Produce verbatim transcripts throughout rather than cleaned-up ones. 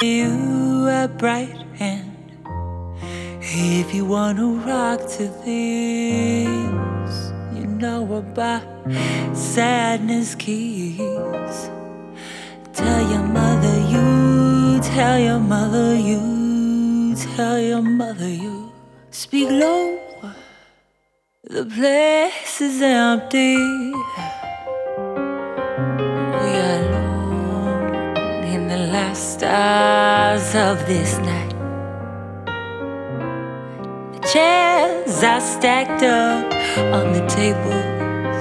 You a bright hand if you wanna rock to this. You know about sadness keys. Tell your mother you, tell your mother you, tell your mother you. Speak low, the place is empty. We are alone in the last hours of this night. The chairs are stacked up on the tables.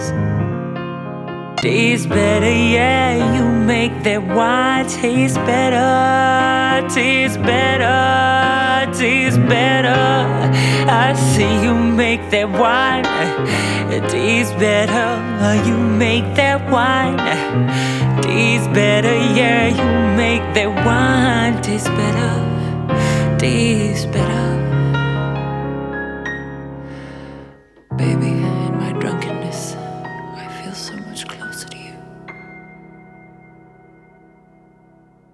Tastes better, yeah, you make that wine taste better, taste better, taste better. I see you make that wine taste better, you make that wine taste better, yeah, you make that wine taste better, taste better.